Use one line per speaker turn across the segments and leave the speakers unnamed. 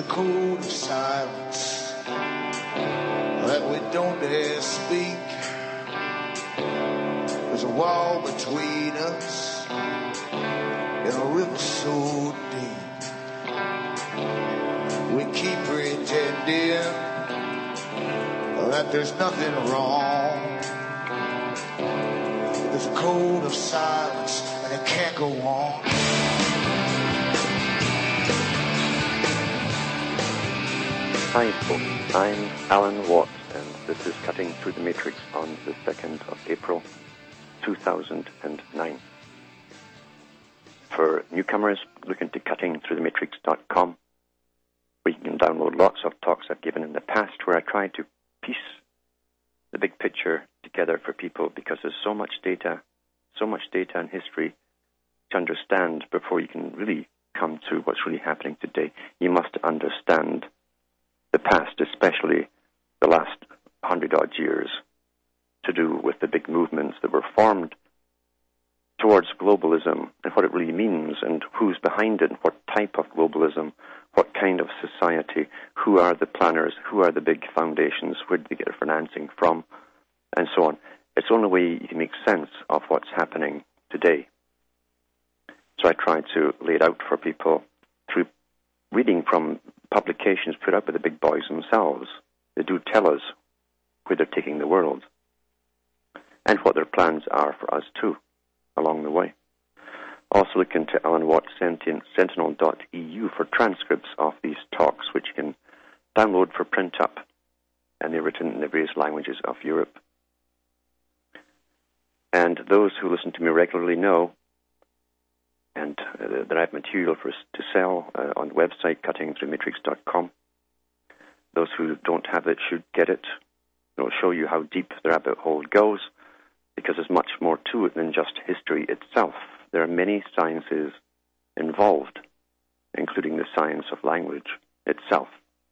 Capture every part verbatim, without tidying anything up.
a code of silence that we don't dare speak. There's a wall between us and a river so deep. We keep pretending that there's nothing wrong. There's a code of silence and it can't go on.
Hi folks, I'm Alan Watt and this is Cutting Through the Matrix on the second of April two thousand nine. For newcomers, look into cutting through the matrix dot com, where you can download lots of talks I've given in the past where I try to piece the big picture together for people, because there's so much data, so much data and history to understand before you can really come to what's really happening today. You must understand the past, especially the last hundred odd years, to do with the big movements that were formed towards globalism and what it really means and who's behind it, what type of globalism, what kind of society, who are the planners, who are the big foundations, where do they get their financing from, and so on. It's the only way you can make sense of what's happening today. So I try to lay it out for people through reading from publications put out by the big boys themselves. They do tell us where they're taking the world and what their plans are for us too along the way. Also look into Alan Watt Sentinel dot E U for transcripts of these talks, which you can download for print up, and they're written in the various languages of Europe. And those who listen to me regularly know and uh, that I have material for to sell uh, on the website cutting through matrix dot com. Those who don't have it should get it. It'll show you how deep the rabbit hole goes, because there's much more to it than just history itself. There are many sciences involved, including the science of language itself.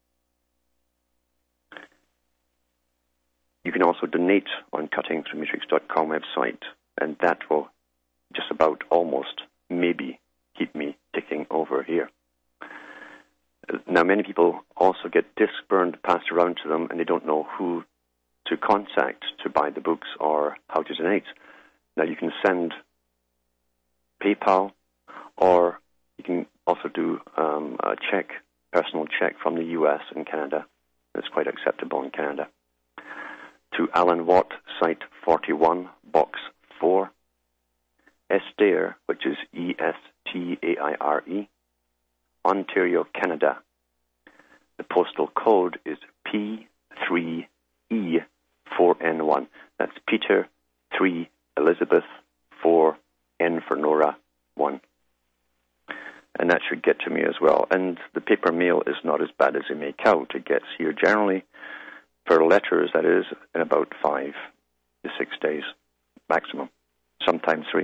You can also donate on cutting through matrix dot com website, and that will just about almost maybe keep me ticking over here. Now, many people also get disc burned passed around to them, and they don't know who to contact to buy the books or how to donate. Now, you can send PayPal, or you can also do um, a check, personal check from the U S and Canada. It's quite acceptable in Canada. To Alan Watt, Site forty-one, Box four, Estaire, which is E S T A I R E, Ontario, Canada. The postal code is P three E four N one. That's Peter three Elizabeth four N for Nora one. And that should get to me as well. And the paper mail is not as bad as they make out. It gets here generally, for letters, that is, in about five to six days maximum, sometimes three.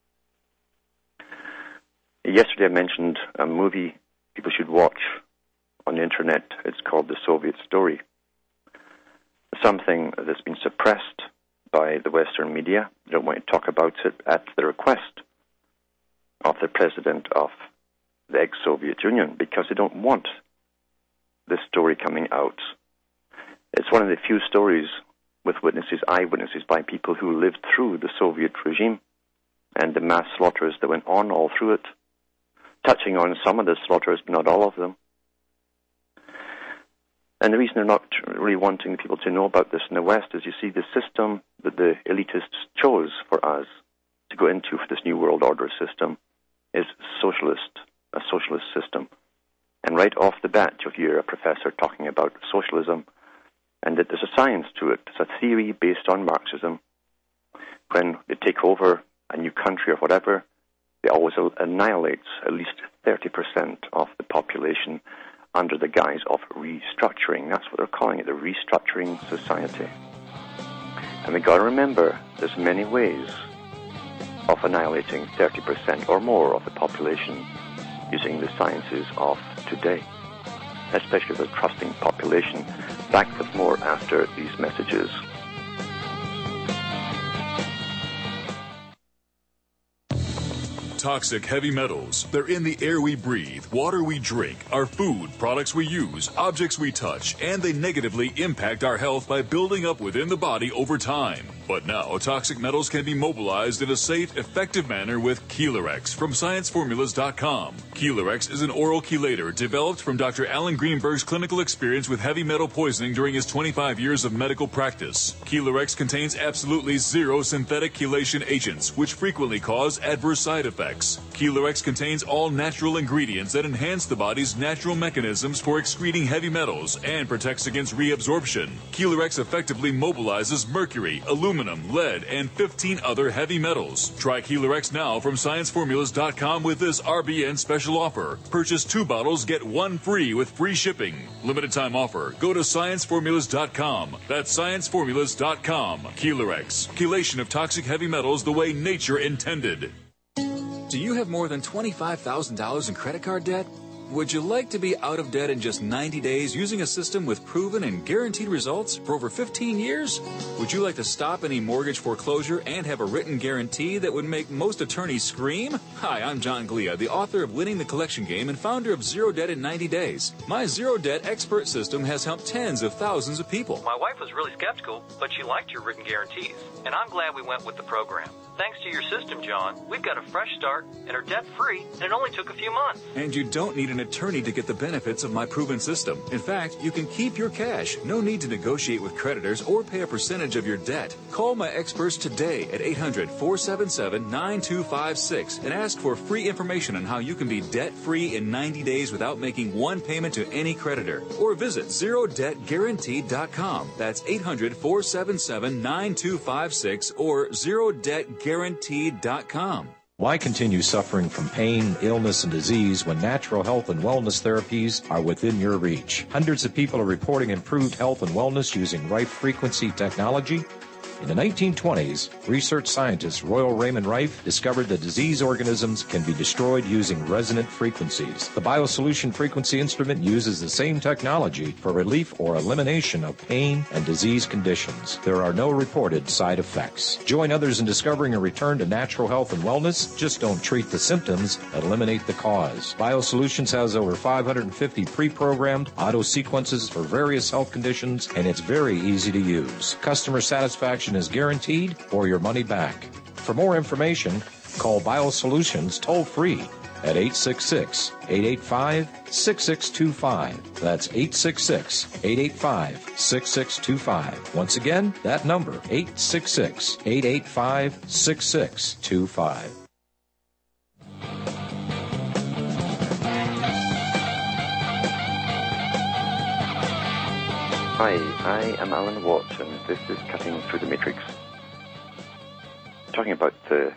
Yesterday I mentioned a movie people should watch on the internet. It's called The Soviet Story. Something that's been suppressed by the Western media. They don't want to talk about it at the request of the president of the ex-Soviet Union, because they don't want this story coming out. It's one of the few stories with witnesses, eyewitnesses, by people who lived through the Soviet regime and the mass slaughters that went on all through it, touching on some of the slaughters, but not all of them. And the reason they're not really wanting people to know about this in the West is, you see, the system that the elitists chose for us to go into for this New World Order system is socialist, a socialist system. And right off the bat, you'll hear a professor talking about socialism, and that there's a science to it. It's a theory based on Marxism. When they take over a new country or whatever, they always annihilate at least thirty percent of the population under the guise of restructuring. That's what they're calling it, the restructuring society. And we've got to remember, there's many ways of annihilating thirty percent or more of the population using the sciences of today, especially the trusting population. Back with more after these messages.
toxic heavy metals. They're in the air we breathe, water we drink, our food, products we use, objects we touch, and they negatively impact our health by building up within the body over time. But now, toxic metals can be mobilized in a safe, effective manner with Chelarex from science formulas dot com. Chelarex is an oral chelator developed from Doctor Alan Greenberg's clinical experience with heavy metal poisoning during his twenty-five years of medical practice. Chelarex contains absolutely zero synthetic chelation agents, which frequently cause adverse side effects. Chelarex contains all natural ingredients that enhance the body's natural mechanisms for excreting heavy metals and protects against reabsorption. Chelarex effectively mobilizes mercury, aluminum, lead, and fifteen other heavy metals. Try Chelarex now from science formulas dot com with this R B N special offer. Purchase two bottles, get one free with free shipping. Limited time offer. Go to science formulas dot com. That's science formulas dot com. Chelarex. Chelation of toxic heavy metals the way nature intended. Do you have more than twenty-five thousand dollars in credit card debt? Would you like to be out of debt in just ninety days using a system with proven and guaranteed results for over fifteen years? Would you like to stop any mortgage foreclosure and have a written guarantee that would make most attorneys scream? Hi, I'm John Glia, the author of Winning the Collection Game and founder of Zero Debt in ninety days. My Zero Debt expert system has helped tens of thousands of people.
My wife was really skeptical, but she liked your written guarantees, and I'm glad we went with the program. Thanks to your system, John, we've got a fresh start and are debt-free, and it only took a few months.
And you don't need an attorney to get the benefits of my proven system. In fact, you can keep your cash. No need to negotiate with creditors or pay a percentage of your debt. Call my experts today at eight hundred, four seven seven, nine two five six and ask for free information on how you can be debt-free in ninety days without making one payment to any creditor. Or visit zero debt guaranteed dot com. That's eight hundred, four seven seven, nine two five six or zero debt guaranteed dot com.
Why continue suffering from pain, illness, and disease when natural health and wellness therapies are within your reach? Hundreds of people are reporting improved health and wellness using Rife frequency technology. In the nineteen twenties, research scientist Royal Raymond Rife discovered that disease organisms can be destroyed using resonant frequencies. The BioSolution frequency instrument uses the same technology for relief or elimination of pain and disease conditions. There are no reported side effects. Join others in discovering a return to natural health and wellness. Just don't treat the symptoms, eliminate the cause. BioSolutions has over five hundred fifty pre-programmed auto sequences for various health conditions, and it's very easy to use. Customer satisfaction is guaranteed or your money back. For more information, call BioSolutions toll-free at eight six six, eight eight five, six six two five. That's eight six six, eight eight five, six six two five. Once again, that number, eight six six, eight eight five, six six two five.
Hi, I am Alan Watt, and this is Cutting Through the Matrix. Talking about the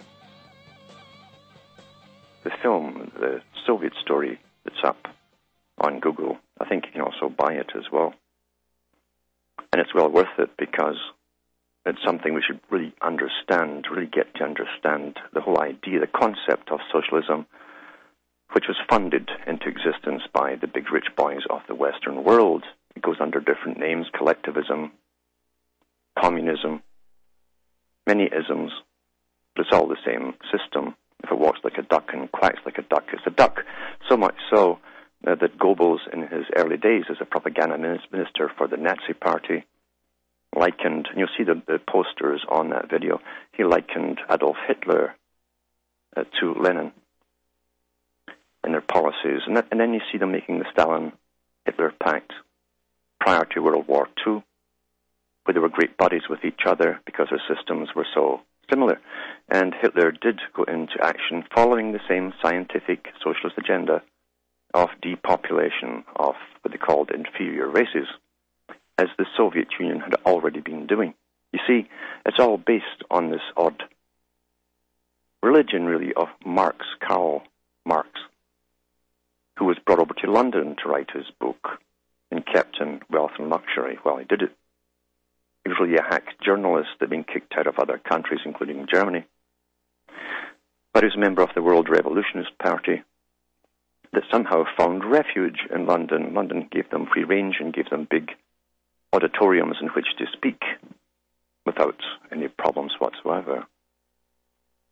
the film, the Soviet story that's up on Google. I think you can also buy it as well. And it's well worth it because it's something we should really understand, really get to understand the whole idea, the concept of socialism, which was funded into existence by the big rich boys of the Western world. It goes under different names: collectivism, communism, many isms, but it's all the same system. If it walks like a duck and quacks like a duck, it's a duck. So much so uh, that Goebbels, in his early days as a propaganda minister for the Nazi Party, likened, and you'll see the, the posters on that video, he likened Adolf Hitler uh, to Lenin in their policies. And, that, and then you see them making the Stalin-Hitler pact prior to World War Two, where they were great buddies with each other because their systems were so similar. And Hitler did go into action following the same scientific socialist agenda of depopulation of what they called inferior races, as the Soviet Union had already been doing. You see, it's all based on this odd religion, really, of Marx, Karl Marx, who was brought over to London to write his book and kept in wealth and luxury while he did it. He was really a hack journalist that had been kicked out of other countries, including Germany. But he was a member of the World Revolutionist Party that somehow found refuge in London. London gave them free range and gave them big auditoriums in which to speak without any problems whatsoever.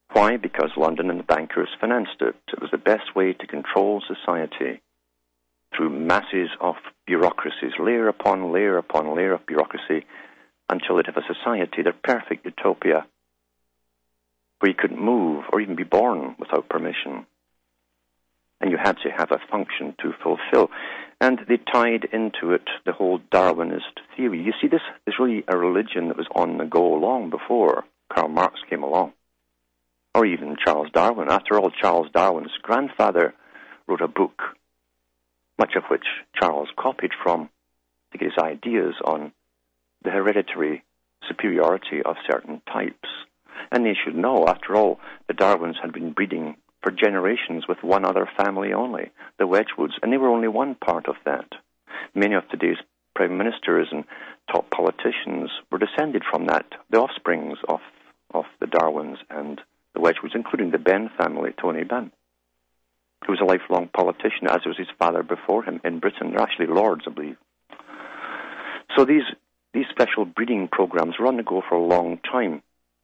Why? Because London and the bankers financed it. It was the best way to control society through masses of bureaucracies, layer upon layer upon layer of bureaucracy, until they'd have a society, their perfect utopia, where you couldn't move or even be born without permission. And you had to have a function to fulfill. And they tied into it the whole Darwinist theory. You see, this is really a religion that was on the go long before Karl Marx came along, or even Charles Darwin. After all, Charles Darwin's grandfather wrote a book, much of which Charles copied from to get his ideas on the hereditary superiority of certain types. And they should know, after all, the Darwins had been breeding for generations with one other family only, the Wedgwoods, and they were only one part of that. Many of today's prime ministers and top politicians were descended from that, the offsprings of, of the Darwins and the Wedgwoods, including the Benn family, Tony Benn, who was a lifelong politician, as was his father before him in Britain. They're actually lords, I believe. So these these special breeding programs were on the go for a long time.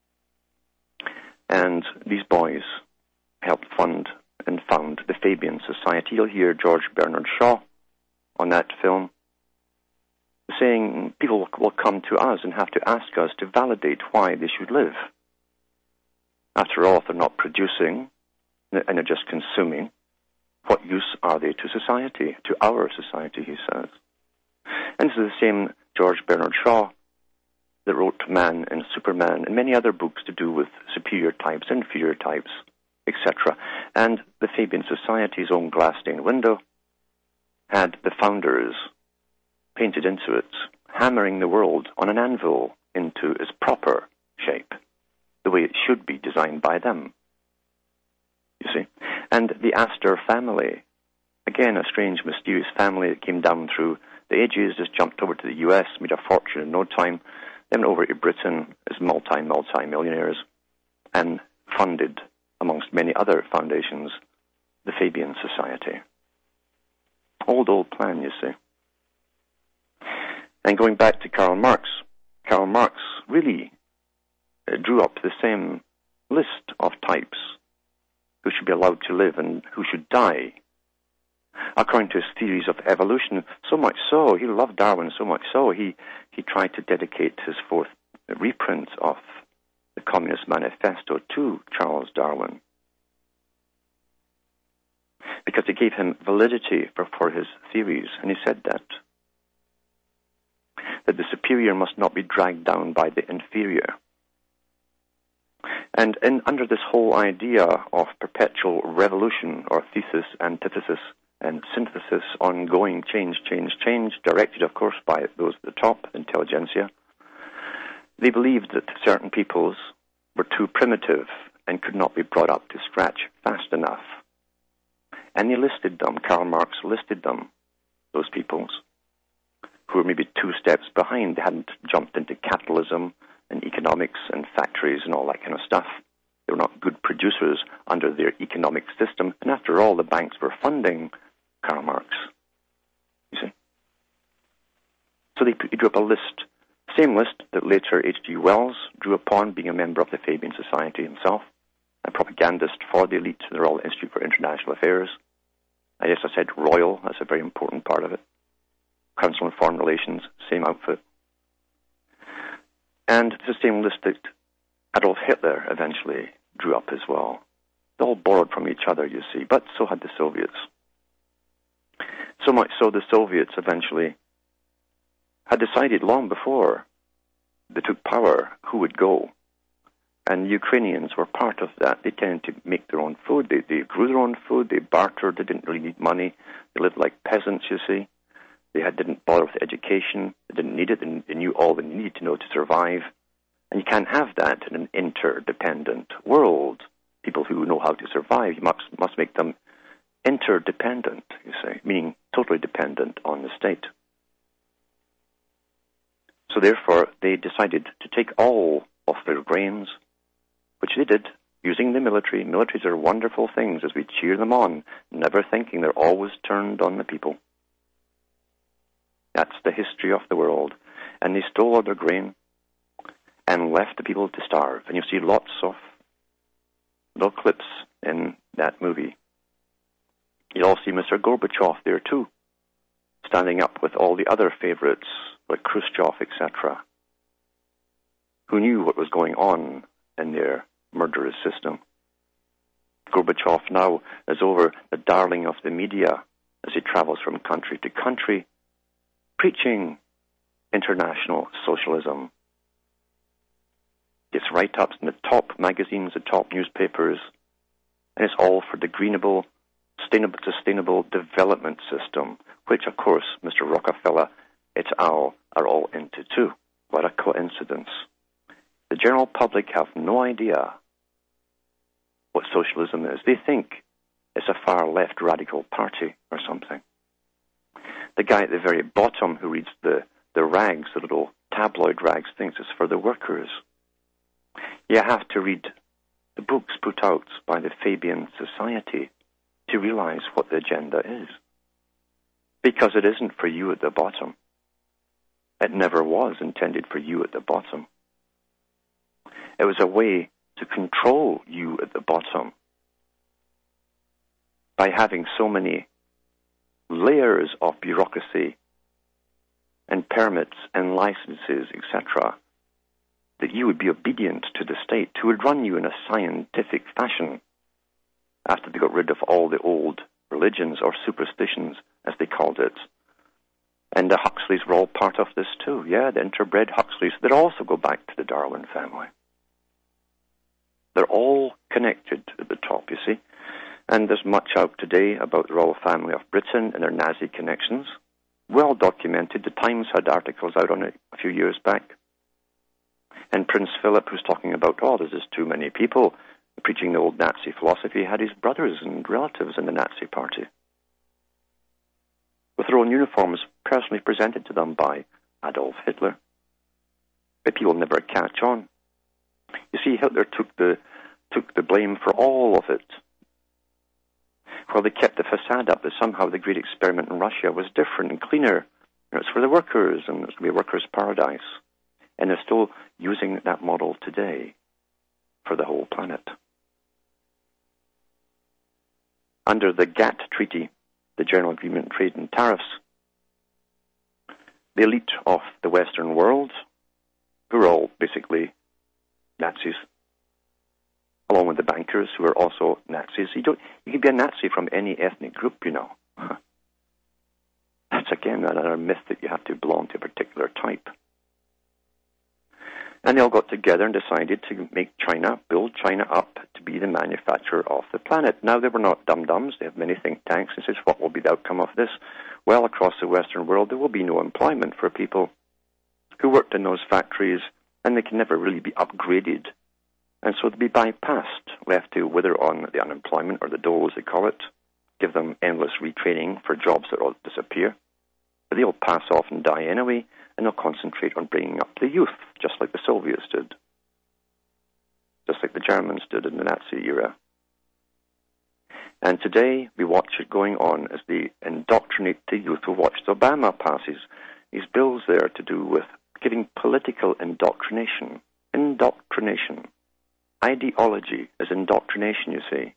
And these boys helped fund and found the Fabian Society. You'll hear George Bernard Shaw on that film saying people will come to us and have to ask us to validate why they should live. After all, if they're not producing and they're just consuming, what use are they to society, to our society, he says. And this is the same George Bernard Shaw that wrote Man and Superman and many other books to do with superior types, inferior types, et cetera. And the Fabian Society's own glass-stained window had the founders painted into it, hammering the world on an anvil into its proper shape, the way it should be designed by them, you see. And the Astor family, again, a strange, mysterious family that came down through the ages, just jumped over to the U S, made a fortune in no time, then went over to Britain as multi, multi-millionaires, and funded, amongst many other foundations, the Fabian Society. Old, old plan, you see. And going back to Karl Marx, Karl Marx really uh, drew up the same list of types who should be allowed to live and who should die, according to his theories of evolution. So much so, he loved Darwin so much so, he, he tried to dedicate his fourth reprint of the Communist Manifesto to Charles Darwin, because it gave him validity for, for his theories. And he said that, that the superior must not be dragged down by the inferior. And in, under this whole idea of perpetual revolution, or thesis, antithesis, and synthesis, ongoing change, change, change, directed, of course, by those at the top, the intelligentsia, they believed that certain peoples were too primitive and could not be brought up to scratch fast enough. And they listed them, Karl Marx listed them, those peoples, who were maybe two steps behind. They hadn't jumped into capitalism and economics and factories and all that kind of stuff. They were not good producers under their economic system. And after all, the banks were funding Karl Marx, you see. So they, he drew up a list, same list that later H G Wells drew upon, being a member of the Fabian Society himself, a propagandist for the elite in the Royal Institute for International Affairs. I guess I said royal, that's a very important part of it. Council on Foreign Relations, same outfit. And it's the same list that Adolf Hitler eventually drew up as well. They all borrowed from each other, you see, but so had the Soviets. So much so the Soviets eventually had decided long before they took power who would go. And Ukrainians were part of that. They tended to make their own food. They, they grew their own food. They bartered. They didn't really need money. They lived like peasants, you see. They had, didn't bother with education. They didn't need it. They, they knew all they needed to know to survive. And you can't have that in an interdependent world. People who know how to survive, you must, must make them interdependent, you say, meaning totally dependent on the state. So therefore, they decided to take all of their grains, which they did, using the military. Militaries are wonderful things as we cheer them on, never thinking they're always turned on the people. That's the history of the world. And they stole all their grain and left the people to starve. And you see lots of little clips in that movie. You'll all see Mister Gorbachev there too, standing up with all the other favorites like Khrushchev, et cetera, who knew what was going on in their murderous system. Gorbachev now is over the darling of the media as he travels from country to country, preaching international socialism. It's write-ups in the top magazines, the top newspapers, and it's all for the greenable, sustainable, sustainable development system, which, of course, Mister Rockefeller et al. Are all into too. What a coincidence. The general public have no idea what socialism is. They think it's a far-left radical party or something. The guy at the very bottom who reads the, the rags, the little tabloid rags, thinks it's for the workers. You have to read the books put out by the Fabian Society to realize what the agenda is. Because it isn't for you at the bottom. It never was intended for you at the bottom. It was a way to control you at the bottom by having so many layers of bureaucracy and permits and licenses, et cetera, that you would be obedient to the state, who would run you in a scientific fashion after they got rid of all the old religions or superstitions, as they called it. And the Huxleys were all part of this too. Yeah, the interbred Huxleys that also go back to the Darwin family. They're all connected at the top, you see. And there's much out today about the royal family of Britain and their Nazi connections. Well documented. The Times had articles out on it a few years back. And Prince Philip, who's talking about, oh, there's just too many people preaching the old Nazi philosophy, had his brothers and relatives in the Nazi party, with their own uniforms personally presented to them by Adolf Hitler. But people never catch on. You see, Hitler took the took the blame for all of it. While they kept the facade up that somehow the great experiment in Russia was different and cleaner. And it's for the workers, and it's going to be a workers' paradise. And they're still using that model today for the whole planet. Under the GATT Treaty, the General Agreement on Trade and Tariffs, the elite of the Western world, who are all basically Nazis, along with the bankers who are also Nazis. You don't. You can be a Nazi from any ethnic group, you know. That's, again, another myth that you have to belong to a particular type. And they all got together and decided to make China, build China up to be the manufacturer of the planet. Now, they were not dum-dums. They have many think tanks and says, what will be the outcome of this? Well, across the Western world, there will be no employment for people who worked in those factories, and they can never really be upgraded. And so they'll be bypassed, left to wither on the unemployment, or the dole, as they call it, give them endless retraining for jobs that will disappear. But they'll pass off and die anyway, and they'll concentrate on bringing up the youth, just like the Soviets did, just like the Germans did in the Nazi era. And today, we watch it going on as they indoctrinate the youth. We watched Obama pass his, his bills there to do with giving political indoctrination. Indoctrination. Ideology is indoctrination, you see,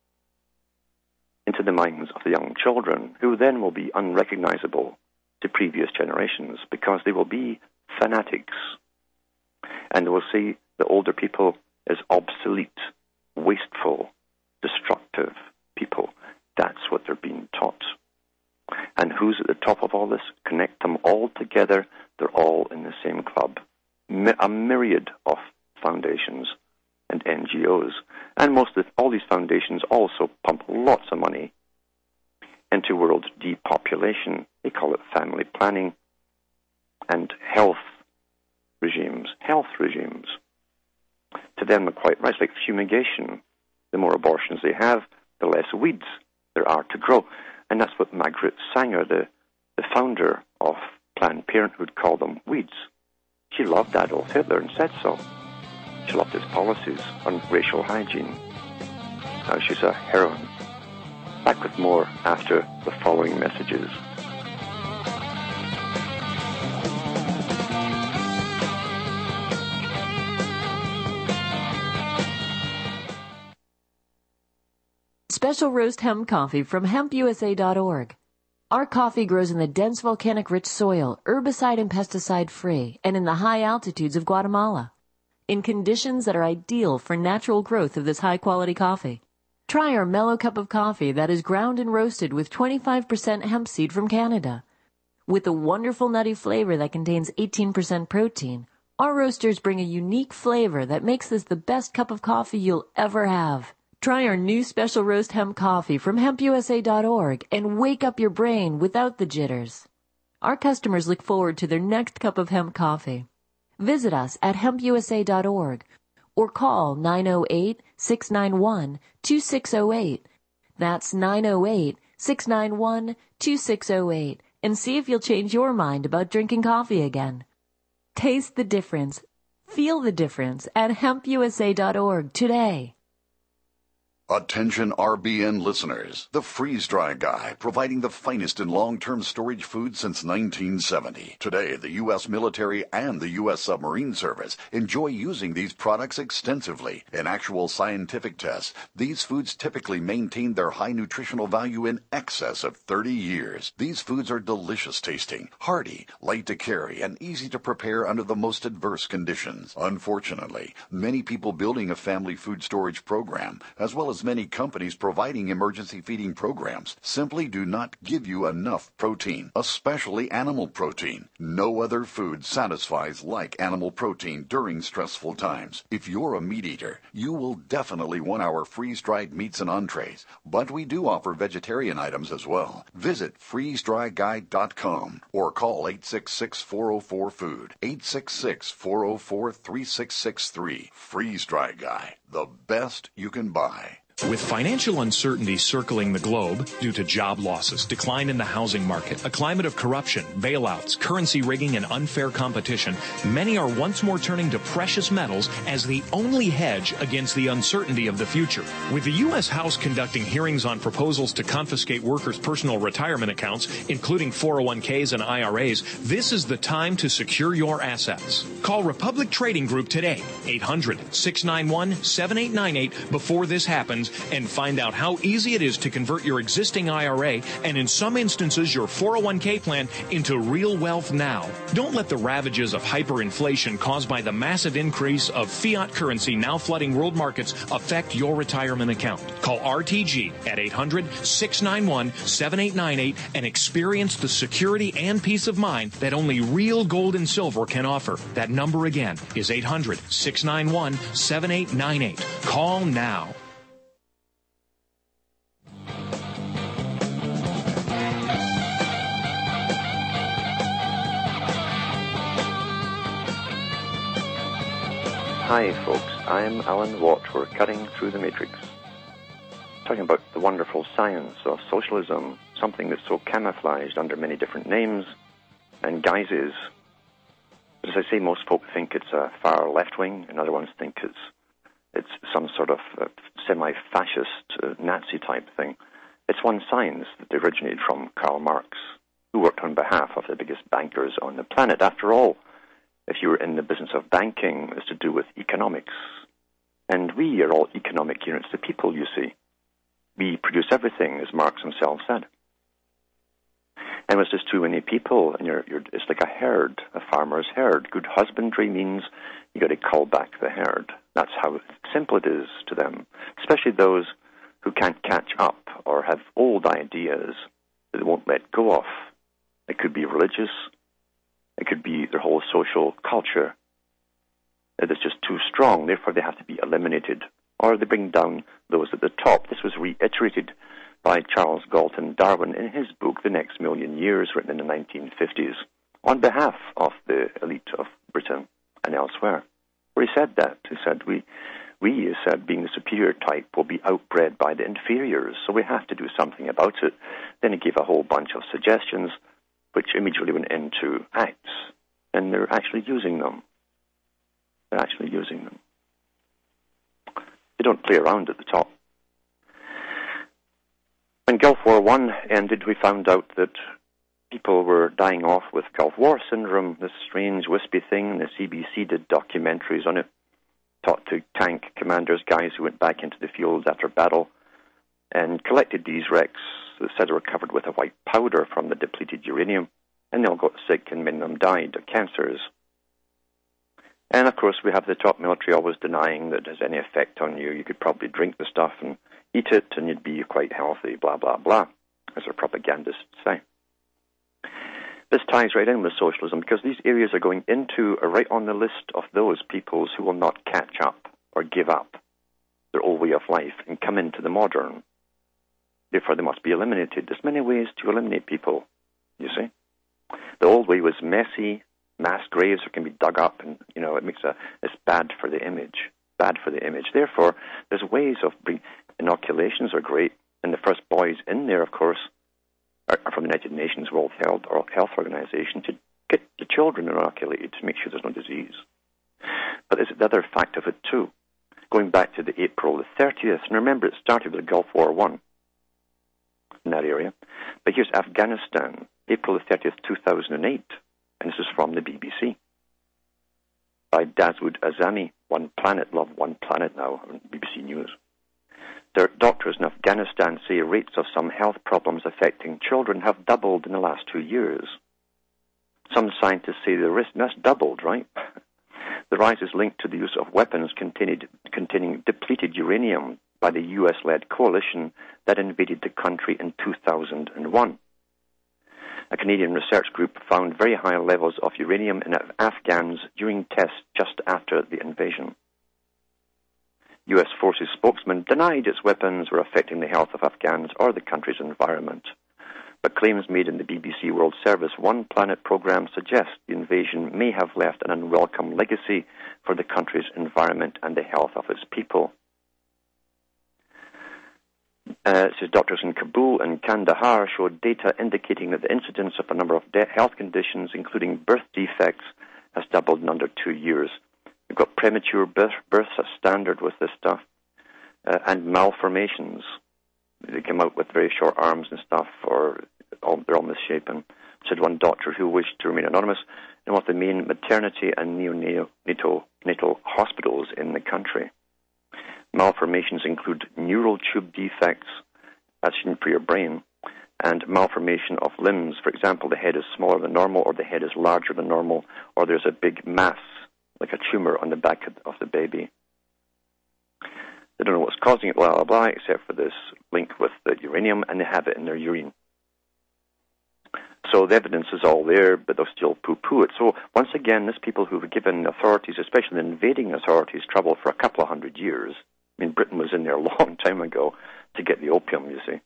into the minds of the young children, who then will be unrecognizable to previous generations because they will be fanatics. And they will see the older people as obsolete, wasteful, destructive people. That's what they're being taught. And who's at the top of all this? Connect them all together. They're all in the same club. A myriad of foundations and N G Os. And most of all these foundations also pump lots of money into world depopulation. They call it family planning and health regimes. Health regimes. To them, they're quite right. It's like fumigation. The more abortions they have, the less weeds there are to grow. And that's what Margaret Sanger, the, the founder of Planned Parenthood, called them, weeds. She loved Adolf Hitler and said so. She loved his policies on racial hygiene. Now she's a heroine. Back with more after the following messages.
Special roast hemp coffee from hemp u s a dot org. Our coffee grows in the dense volcanic-rich soil, herbicide and pesticide-free, and in the high altitudes of Guatemala, in conditions that are ideal for natural growth of this high-quality coffee. Try our mellow cup of coffee that is ground and roasted with twenty-five percent hemp seed from Canada. With a wonderful nutty flavor that contains eighteen percent protein, our roasters bring a unique flavor that makes this the best cup of coffee you'll ever have. Try our new special roast hemp coffee from hemp u s a dot org and wake up your brain without the jitters. Our customers look forward to their next cup of hemp coffee. Visit us at hemp u s a dot org or call nine oh eight, six nine one, two six oh eight. That's nine oh eight, six nine one, two six oh eight and see if you'll change your mind about drinking coffee again. Taste the difference. Feel the difference at hemp u s a dot org today.
Attention R B N listeners, the Freeze Dry Guy, providing the finest in long-term storage food since nineteen seventy. Today, the U S military and the U S submarine service enjoy using these products extensively. In actual scientific tests, these foods typically maintain their high nutritional value in excess of thirty years. These foods are delicious tasting, hearty, light to carry, and easy to prepare under the most adverse conditions. Unfortunately, many people building a family food storage program, as well as many companies providing emergency feeding programs, simply do not give you enough protein, especially animal protein. No other food satisfies like animal protein during stressful times. If you're a meat eater, you will definitely want our freeze-dried meats and entrees, but we do offer vegetarian items as well. Visit freeze dry guy dot com or call eight six six, four oh four, food, eight six six, four oh four, three six six three. Freeze Dry Guy, the best you can buy.
With financial uncertainty circling the globe due to job losses, decline in the housing market, a climate of corruption, bailouts, currency rigging, and unfair competition, many are once more turning to precious metals as the only hedge against the uncertainty of the future. With the U S House conducting hearings on proposals to confiscate workers' personal retirement accounts, including four oh one k's and I R A's, this is the time to secure your assets. Call Republic Trading Group today, eight hundred, six nine one, seven eight nine eight, before this happens, and find out how easy it is to convert your existing I R A and, in some instances, your four oh one k plan into real wealth now. Don't let the ravages of hyperinflation caused by the massive increase of fiat currency now flooding world markets affect your retirement account. Call R T G at eight hundred, six nine one, seven eight nine eight and experience the security and peace of mind that only real gold and silver can offer. That number again is eight hundred, six nine one, seven eight nine eight. Call now.
Hi folks, I'm Alan Watt. We're cutting through the matrix. Talking about the wonderful science of socialism, something that's so camouflaged under many different names and guises. As I say, most folk think it's a far left wing, and other ones think it's it's some sort of uh, semi-fascist uh, Nazi type thing. It's one science that originated from Karl Marx, who worked on behalf of the biggest bankers on the planet. After all, if you were in the business of banking, it's to do with economics. And we are all economic units, the people, you see. We produce everything, as Marx himself said. And it's just too many people, and you're, you're, it's like a herd, a farmer's herd. Good husbandry means you got to cull back the herd. That's how simple it is to them, especially those who can't catch up or have old ideas that they won't let go of. It could be religious. It could be their whole social culture. It is just too strong, therefore they have to be eliminated. Or they bring down those at the top. This was reiterated by Charles Galton Darwin in his book, The Next Million Years, written in the nineteen fifties, on behalf of the elite of Britain and elsewhere, where he said that. He said, we, we, he said, being the superior type, will be outbred by the inferiors, so we have to do something about it. Then he gave a whole bunch of suggestions, which immediately went into acts, and they're actually using them. They're actually using them. They don't play around at the top. When Gulf War One ended, we found out that people were dying off with Gulf War syndrome, this strange, wispy thing. The C B C did documentaries on it, taught to tank commanders, guys who went back into the field after battle, and collected these wrecks that said they were covered with a white powder from the depleted uranium, and they all got sick and many of them died of cancers. And of course, we have the top military always denying that it has any effect on you. You could probably drink the stuff and eat it, and you'd be quite healthy, blah, blah, blah, as our propagandists say. This ties right in with socialism, because these areas are going into, or right on the list of those peoples who will not catch up or give up their old way of life and come into the modern. Therefore, they must be eliminated. There's many ways to eliminate people, you see. The old way was messy, mass graves that can be dug up, and, you know, it makes a, it's bad for the image, bad for the image. Therefore, there's ways of bring, inoculations are great, and the first boys in there, of course, are, are from the United Nations World Health, or Health Organization to get the children inoculated to make sure there's no disease. But there's the other fact of it, too. Going back to the April the thirtieth, and remember it started with the Gulf War One in that area. But here's Afghanistan, April the thirtieth, two thousand eight, and this is from the B B C by Dawood Azami, One Planet, love One Planet now, on B B C News. Their doctors in Afghanistan say rates of some health problems affecting children have doubled in the last two years. Some scientists say the risk, that's doubled, right? The rise is linked to the use of weapons containing, containing depleted uranium by the U S-led coalition that invaded the country in two thousand one. A Canadian research group found very high levels of uranium in Afghans during tests just after the invasion. U S Forces spokesman denied its weapons were affecting the health of Afghans or the country's environment, but claims made in the B B C World Service One Planet program suggest the invasion may have left an unwelcome legacy for the country's environment and the health of its people. Uh, it says doctors in Kabul and Kandahar showed data indicating that the incidence of a number of de- health conditions, including birth defects, has doubled in under two years. We've got premature birth, births as standard with this stuff, uh, and malformations. They come out with very short arms and stuff, or all, they're all misshapen, said one doctor who wished to remain anonymous, in one of the main maternity and neonatal natal hospitals in the country. Malformations include neural tube defects, that's for your brain, and malformation of limbs. For example, the head is smaller than normal, or the head is larger than normal, or there's a big mass, like a tumor on the back of the baby. They don't know what's causing it, blah, blah, blah, except for this link with the uranium, and they have it in their urine. So the evidence is all there, but they'll still poo-poo it. So once again, these people who have given authorities, especially the invading authorities, trouble for a couple of hundred years. I mean, Britain was in there a long time ago to get the opium, you see.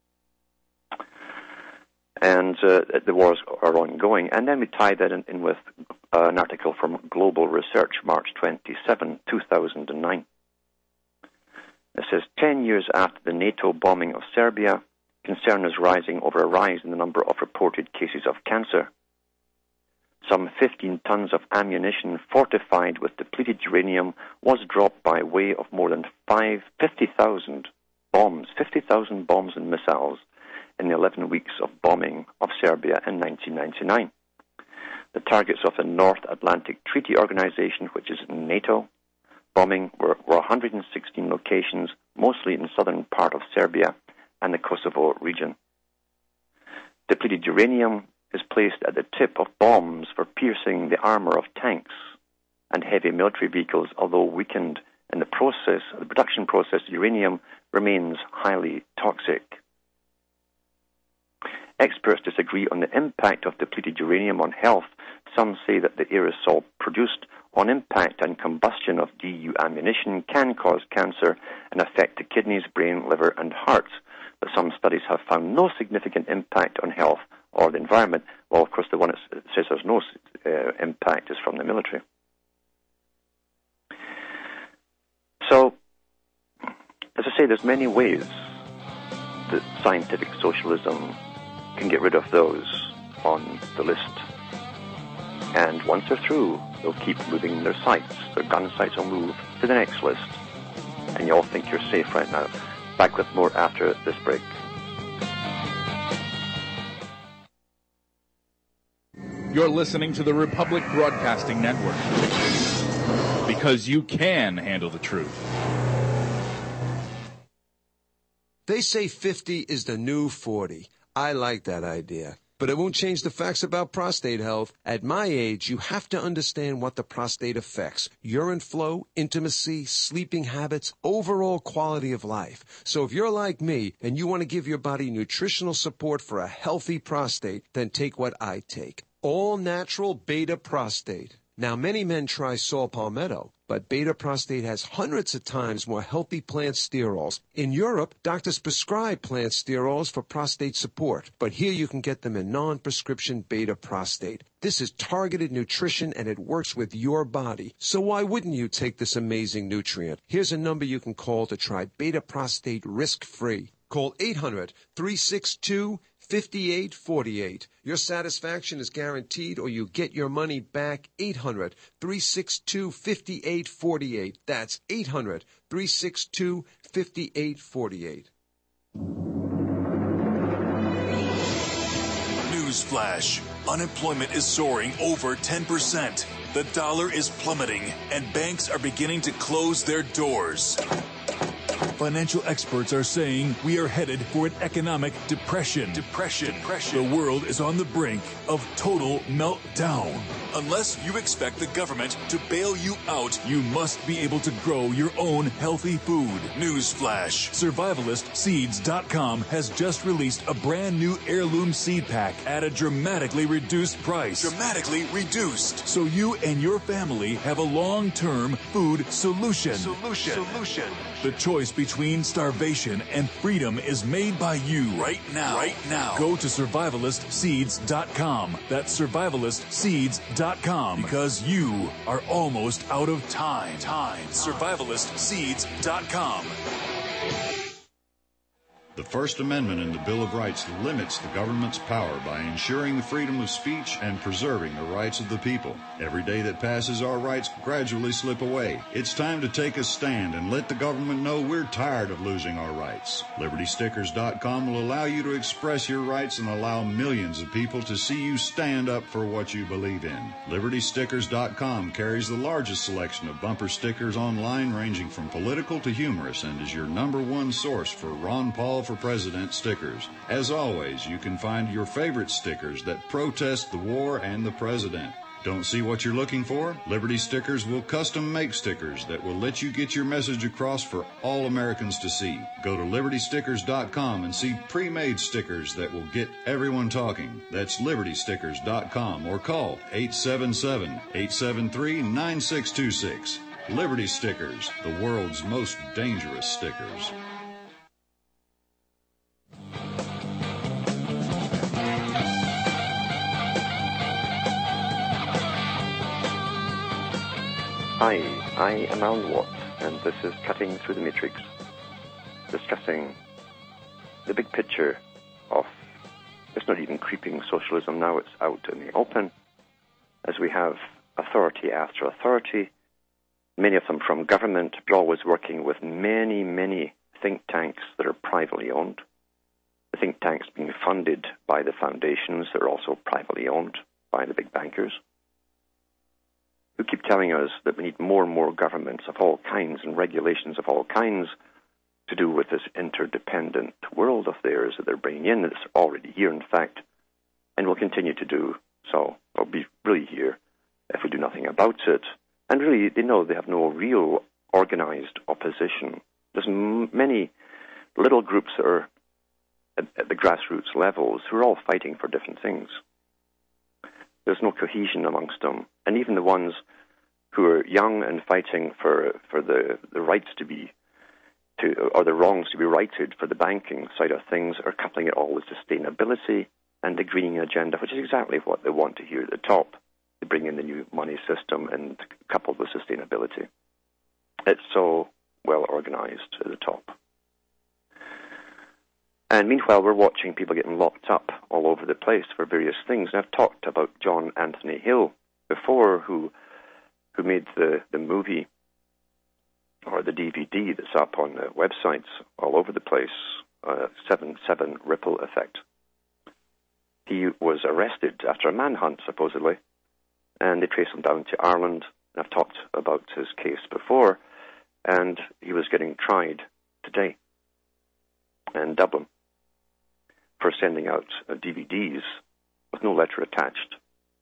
And uh, the wars are ongoing. And then we tie that in, in with uh, an article from Global Research, March twenty-seventh, two thousand nine. It says, ten years after the NATO bombing of Serbia, concern is rising over a rise in the number of reported cases of cancer. Some fifteen tons of ammunition fortified with depleted uranium was dropped by way of more than fifty thousand bombs, fifty thousand bombs and missiles in the eleven weeks of bombing of Serbia in nineteen ninety-nine. The targets of the North Atlantic Treaty Organization, which is NATO, bombing were, were one hundred sixteen locations, mostly in the southern part of Serbia and the Kosovo region. Depleted uranium is placed at the tip of bombs for piercing the armor of tanks and heavy military vehicles. Although weakened in the process, the production process, uranium remains highly toxic. Experts disagree on the impact of depleted uranium on health. Some say that the aerosol produced on impact and combustion of D U ammunition can cause cancer and affect the kidneys, brain, liver, and heart. But some studies have found no significant impact on health or the environment. Well, of course, the one that says there's no uh, impact is from the military. So, as I say, there's many ways that scientific socialism can get rid of those on the list. And once they're through, they'll keep moving their sights. Their gun sights will move to the next list. And you all think you're safe right now. Back with more after this break.
You're listening to the Republic Broadcasting Network. Because you can handle the truth.
They say fifty is the new forty. I like that idea. But it won't change the facts about prostate health. At my age, you have to understand what the prostate affects. Urine flow, intimacy, sleeping habits, overall quality of life. So if you're like me and you want to give your body nutritional support for a healthy prostate, then take what I take. All natural beta prostate. Now, many men try saw palmetto, but beta prostate has hundreds of times more healthy plant sterols. In Europe, doctors prescribe plant sterols for prostate support, but here you can get them in non-prescription beta prostate. This is targeted nutrition, and it works with your body. So why wouldn't you take this amazing nutrient? Here's a number you can call to try beta prostate risk-free. Call eight hundred, three six two, five eight four eight. Your satisfaction is guaranteed, or you get your money back. Eight hundred, three six two, five eight four eight. That's eight hundred, three six two, five eight four eight.
Newsflash. Unemployment is soaring over ten percent. The dollar is plummeting, and banks are beginning to close their doors. Financial experts are saying we are headed for an economic depression. Depression. Depression. The world is on the brink of total meltdown. Unless you expect the government to bail you out, you must be able to grow your own healthy food. Newsflash. Survivalist Seeds dot com has just released a brand new heirloom seed pack at a dramatically reduced price. Dramatically reduced. So you and your family have a long-term food solution. Solution. Solution. The choice between starvation and freedom is made by you right now. Right now. Go to Survivalist Seeds dot com. That's Survivalist Seeds dot com. Because you are almost out of time. Time. Survivalist Seeds dot com.
The First Amendment in the Bill of Rights limits the government's power by ensuring the freedom of speech and preserving the rights of the people. Every day that passes, our rights gradually slip away. It's time to take a stand and let the government know we're tired of losing our rights. Liberty Stickers dot com will allow you to express your rights and allow millions of people to see you stand up for what you believe in. Liberty Stickers dot com carries the largest selection of bumper stickers online, ranging from political to humorous, and is your number one source for Ron Paul for President stickers. As always, you can find your favorite stickers that protest the war and the president. Don't see what you're looking for? Liberty Stickers will custom make stickers that will let you get your message across for all Americans to see. Go to Liberty Stickers dot com and see pre-made stickers that will get everyone talking. That's Liberty Stickers dot com, or call eight seven seven, eight seven three, nine six two six. Liberty Stickers, the world's most dangerous stickers.
Hi, I am Alan Watt, and this is Cutting Through the Matrix, discussing the big picture of, it's not even creeping socialism now, it's out in the open, as we have authority after authority, many of them from government, but always working with many, many think tanks that are privately owned. The think tanks being funded by the foundations that are also privately owned by the big bankers, who keep telling us that we need more and more governments of all kinds and regulations of all kinds to do with this interdependent world of theirs that they're bringing in. It's already here, in fact, and will continue to do so. It'll be really here if we do nothing about it. And really, they know they have no real organized opposition. There's m- many little groups that are at, at the grassroots levels who are all fighting for different things. There's no cohesion amongst them. And even the ones who are young and fighting for, for the, the rights to be, to, or the wrongs to be righted for the banking side of things, are coupling it all with sustainability and the greening agenda, which is exactly what they want to hear at the top. They bring in the new money system and coupled with sustainability. It's so well organized at the top. And meanwhile, we're watching people getting locked up all over the place for various things. And I've talked about John Anthony Hill before, who who made the, the movie or the D V D that's up on the websites all over the place, uh, seven seven Ripple Effect. He was arrested after a manhunt, supposedly, and they traced him down to Ireland. And I've talked about his case before, and he was getting tried today. in Dublin for sending out uh, D V Ds with no letter attached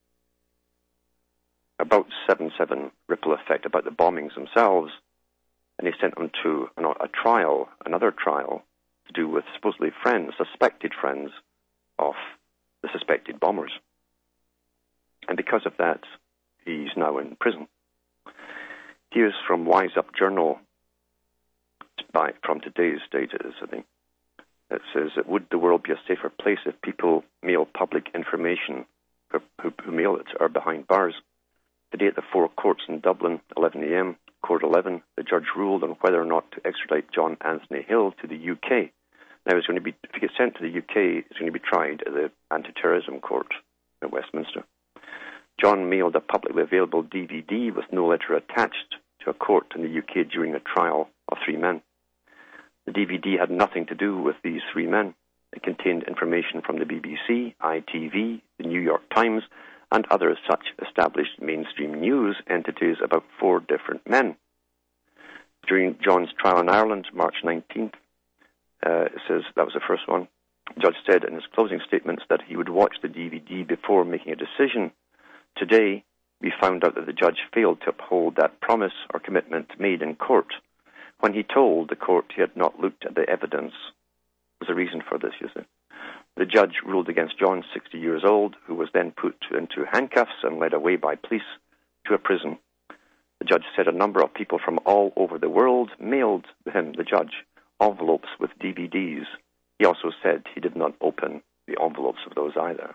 about seven seven ripple effect, about the bombings themselves, and he sent them to an, a trial, another trial, to do with supposedly friends, suspected friends of the suspected bombers. And because of that, he's now in prison. Here's from Wise Up Journal, by, from today's date it is, I think. It says, would the world be a safer place if people mail public information, who, who, who mail it, are behind bars? Today at the four courts in Dublin, eleven a.m., Court eleven, the judge ruled on whether or not to extradite John Anthony Hill to the U K. Now, he's going to be, if he gets sent to the U K, he's going to be tried at the Anti-Terrorism Court at Westminster. John mailed a publicly available D V D with no letter attached to a court in the U K during a trial of three men. The D V D had nothing to do with these three men. It contained information from the B B C, I T V, the New York Times, and other such established mainstream news entities about four different men. During John's trial in Ireland, March nineteenth, uh, it says, that was the first one, the judge said in his closing statements that he would watch the D V D before making a decision. Today, we found out that the judge failed to uphold that promise or commitment made in court. When he told the court he had not looked at the evidence, there's a reason for this, you see. The judge ruled against John, sixty years old, who was then put into handcuffs and led away by police to a prison. The judge said a number of people from all over the world mailed him, the judge, envelopes with D V Ds. He also said he did not open the envelopes of those either.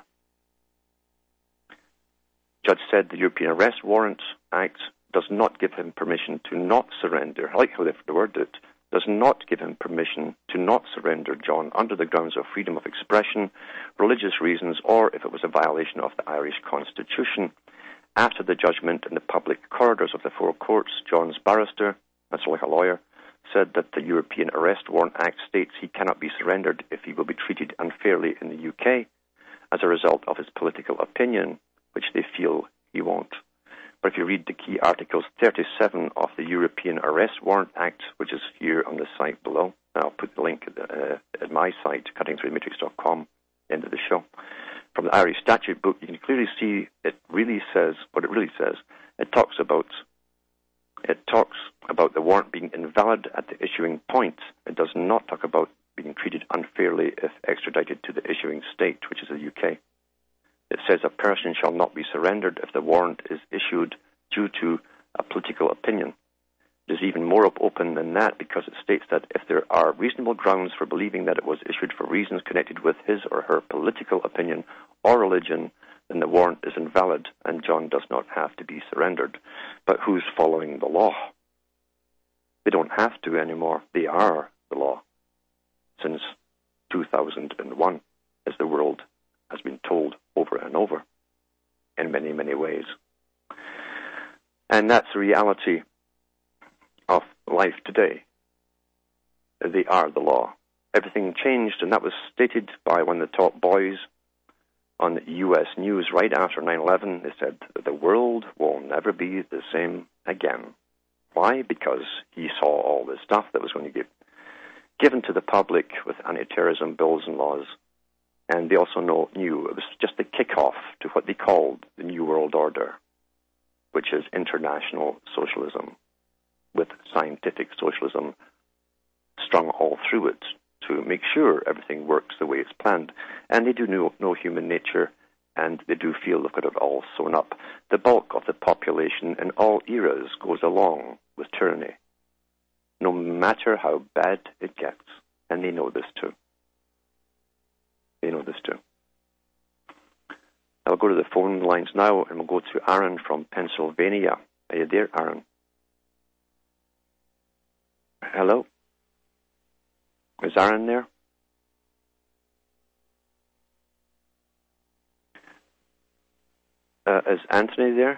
The judge said the European Arrest Warrant Act does not give him permission to not surrender. I like how they've worded it. Does not give him permission to not surrender John under the grounds of freedom of expression, religious reasons, or if it was a violation of the Irish Constitution. After the judgment in the public corridors of the four courts, John's barrister, that's like a lawyer, said that the European Arrest Warrant Act states he cannot be surrendered if he will be treated unfairly in the U K as a result of his political opinion, which they feel he won't. But if you read the key articles thirty-seven of the European Arrest Warrant Act, which is here on the site below, I'll put the link at, the, uh, at my site, cutting through the matrix dot com, end of the show. From the Irish statute book, you can clearly see it really says what it really says. It talks about it talks about the warrant being invalid at the issuing point. It does not talk about being treated unfairly if extradited to the issuing state, which is the U K. It says a person shall not be surrendered if the warrant is issued due to a political opinion. It is even more open than that because it states that if there are reasonable grounds for believing that it was issued for reasons connected with his or her political opinion or religion, then the warrant is invalid and John does not have to be surrendered. But who's following the law? They don't have to anymore. They are the law since two thousand one, as the world has been told over and over in many, many ways. And that's the reality of life today. They are the law. Everything changed, and that was stated by one of the top boys on U S News right after nine eleven. They said that the world will never be the same again. Why? Because he saw all this stuff that was going to get given to the public with anti-terrorism bills and laws. And they also know, knew it was just the kickoff to what they called the New World Order, which is international socialism, with scientific socialism strung all through it to make sure everything works the way it's planned. And they do know, know human nature, and they do feel they've got it all sewn up. The bulk of the population in all eras goes along with tyranny, no matter how bad it gets. And they know this too. They know this too. I'll go to the phone lines now, and we'll go to Aaron from Pennsylvania. Are you there, Aaron? Hello? Is Aaron there? Uh, is Anthony there?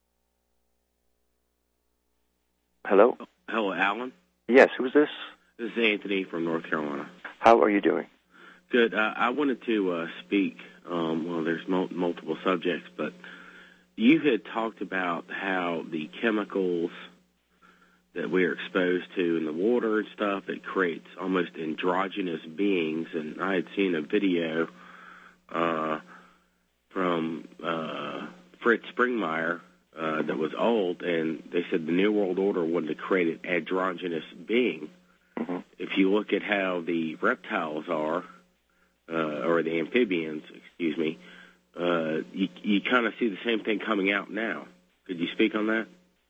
Hello?
Hello, Alan?
Yes, who's this?
This is Anthony from North Carolina.
How are you doing?
Good. Uh, I wanted to uh, speak, um, well, there's mo- multiple subjects, but you had talked about how the chemicals that we are exposed to in the water and stuff that creates almost androgynous beings. And I had seen a video uh, from uh, Fritz Springmeier uh, that was old, and they said the New World Order wanted to create an androgynous being.
Mm-hmm.
If you look at how the reptiles are, uh, or the amphibians, excuse me, uh, you, you kind of see the same thing coming out now. Could you speak on that?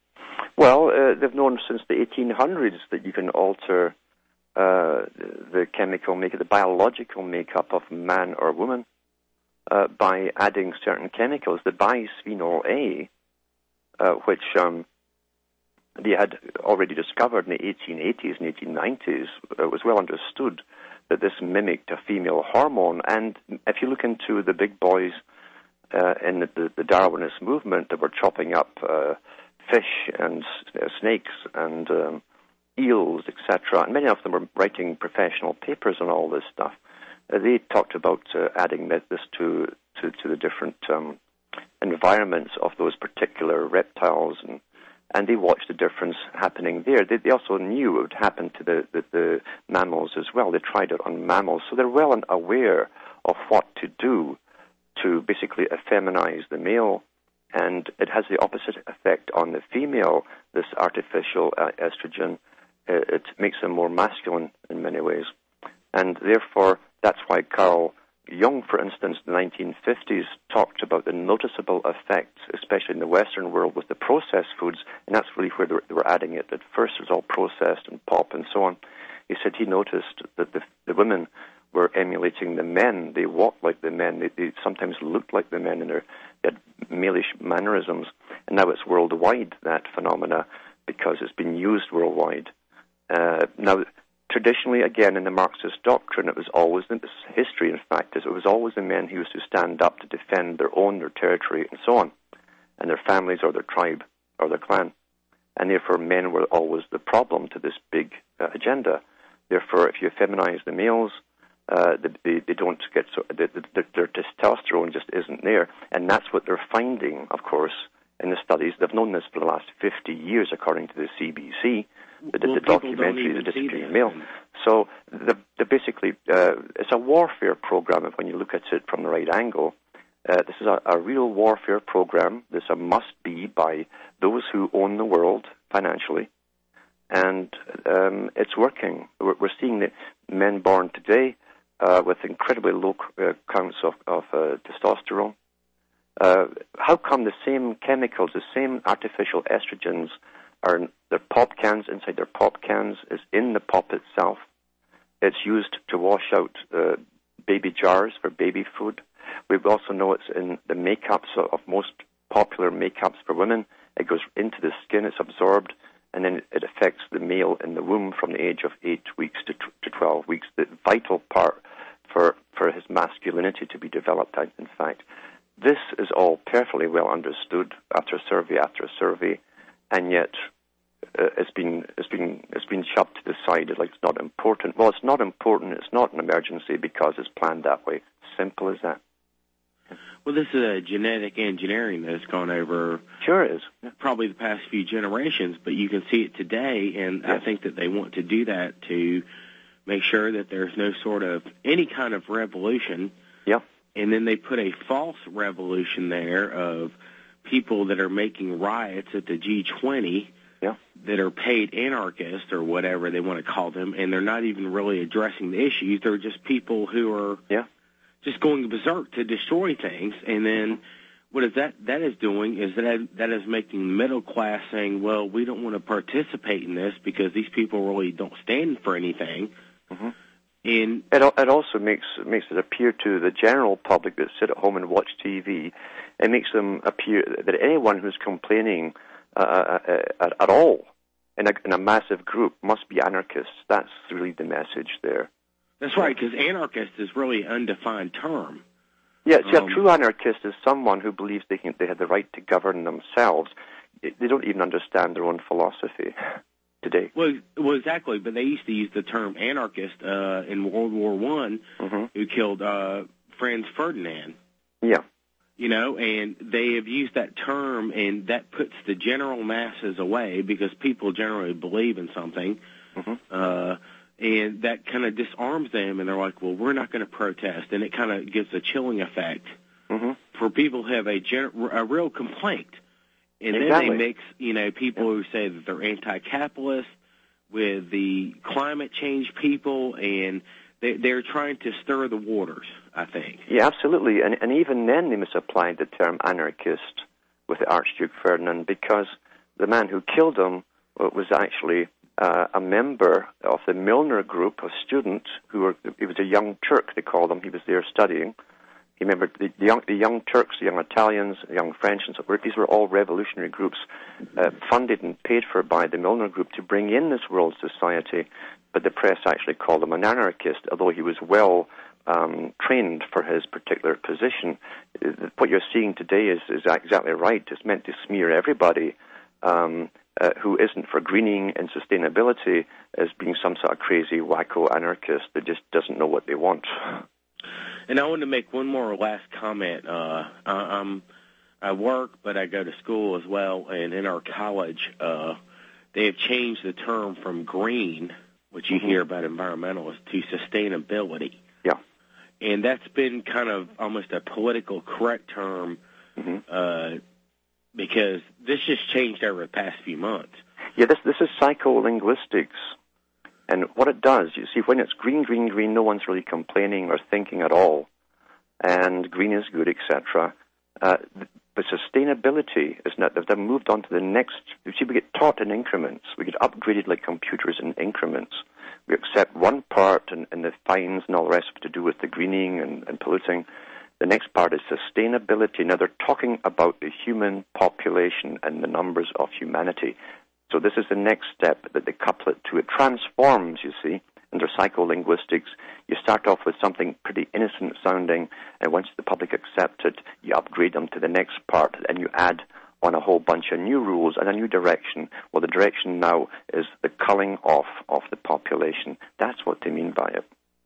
Well, uh, they've known since the eighteen hundreds that you can alter uh, the chemical makeup, the biological makeup of man or woman uh, by adding certain chemicals. The bisphenol A, uh, which um, they had already discovered in the eighteen eighties and eighteen nineties, uh, was well understood that this mimicked a female hormone. And if you look into the big boys uh, in the, the, the Darwinist movement that were chopping up uh, fish and uh, snakes and um, eels, et cetera, and many of them were writing professional papers on all this stuff. Uh, they talked about uh, adding this to, to, to the different um, environments of those particular reptiles, and, and they watched the difference happening there. They, they also knew it would happen to the, the, the mammals as well. They tried it on mammals, so they're well aware of what to do to basically effeminize the male. And it has the opposite effect on the female, this artificial uh, estrogen. Uh, it makes them more masculine in many ways. And therefore, that's why Carl Jung, for instance, in the nineteen fifties, talked about the noticeable effects, especially in the Western world, with the processed foods, and that's really where they were, they were adding it. At first, it was all processed and pop and so on. He said he noticed that the, the women were emulating the men. They walked like the men. They, they sometimes looked like the men in their they had male-ish mannerisms. And now it's worldwide, that phenomena, because it's been used worldwide. Uh, now, traditionally, again, in the Marxist doctrine, it was always, in this history, in fact, is it was always the men who used to stand up to defend their own, their territory, and so on, and their families or their tribe or their clan. And therefore, men were always the problem to this big uh, agenda. Therefore, if you feminize the males, Uh, they, they don't get so the, the, their testosterone just isn't there, and that's what they're finding, of course, in the studies. They've known this for the last fifty years, according to the C B C, the, well, the documentary, The Disappearing Male. So the, the basically, uh, it's a warfare program. If when you look at it from the right angle, uh, this is a, a real warfare program. This a must be by those who own the world financially, and um, it's working. We're, we're seeing that men born today. Uh, with incredibly low uh, counts of, of uh, testosterone. Uh, how come the same chemicals, the same artificial estrogens, are in their pop cans, inside their pop cans, is in the pop itself? It's used to wash out uh, baby jars for baby food. We also know it's in the makeups of most popular makeups for women. It goes into the skin, it's absorbed, and then it affects the male in the womb from the age of eight weeks to, t- to twelve weeks, the vital part for, for his masculinity to be developed, in fact. This is all perfectly well understood after survey after survey, and yet uh, it's been it's been it's been shoved to the side like it's not important. Well, it's not important. It's not an emergency because it's planned that way. Simple as that.
Well, this is a genetic engineering that's gone over.
Sure is.
Probably the past few generations, but you can see it today, and yes. I think that they want to do that to make sure that there's no sort of any kind of revolution.
Yeah.
And then they put a false revolution there of people that are making riots at the G twenty
yeah.
that are paid anarchists or whatever they want to call them, and they're not even really addressing the issues. They're just people who are
yeah.
just going berserk to destroy things. And then what is that that is doing is that that is making the middle class saying, well, we don't want to participate in this because these people really don't stand for anything.
Mm-hmm.
And
it, it also makes makes it appear to the general public that sit at home and watch T V, it makes them appear that anyone who's complaining uh, at, at all in a, in a massive group must be anarchists. That's really the message there.
That's right, because anarchist is really an undefined term.
Yeah, see,
um,
a true anarchist is someone who believes they can, they have the right to govern themselves. They don't even understand their own philosophy today.
Well, well, exactly. But they used to use the term anarchist uh, in World War One,
mm-hmm.
who killed uh, Franz Ferdinand.
Yeah.
You know, and they have used that term, and that puts the general masses away because people generally believe in something.
Mm-hmm.
Uh, and that kind of disarms them, and they're like, well, we're not going to protest. And it kind of gives a chilling effect
mm-hmm.
for people who have a, gen- a real complaint. And
exactly.
then they mix, you know, people who say that they're anti-capitalist with the climate change people, and they, they're trying to stir the waters, I think.
Yeah, absolutely. And, and even then they misapplied the term anarchist with the Archduke Ferdinand, because the man who killed him was actually uh, a member of the Milner group of students who were, he was a young Turk, they called him. He was there studying. He remembered the, the, young, the young Turks, the young Italians, the young French, and so forth. These were all revolutionary groups uh, funded and paid for by the Milner Group to bring in this world society. But the press actually called him an anarchist, although he was well um, trained for his particular position. What you're seeing today is, is exactly right. It's meant to smear everybody um, uh, who isn't for greening and sustainability as being some sort of crazy, wacko anarchist that just doesn't know what they want.
And I want to make one more last comment. Uh, I, I'm, I work, but I go to school as well, and in our college, uh, they have changed the term from green, which you
mm-hmm.
hear about environmentalists, to sustainability.
Yeah.
And that's been kind of almost a political correct term
mm-hmm.
uh, because this just changed over the past few months.
Yeah, this this is psycholinguistics. And what it does, you see, when it's green, green, green, no one's really complaining or thinking at all. And green is good, et cetera. Uh, but sustainability is not, they've moved on to the next. You see, we get taught in increments. We get upgraded like computers in increments. We accept one part and, and the fines and all the rest to do with the greening and, and polluting. The next part is sustainability. Now, they're talking about the human population and the numbers of humanity. So this is the next step that they couple it to. It transforms, you see, under psycholinguistics. You start off with something pretty innocent sounding, and once the public accept it, you upgrade them to the next part, and you add on a whole bunch of new rules and a new direction. Well, the direction now is the culling off of the population. That's what they mean by it.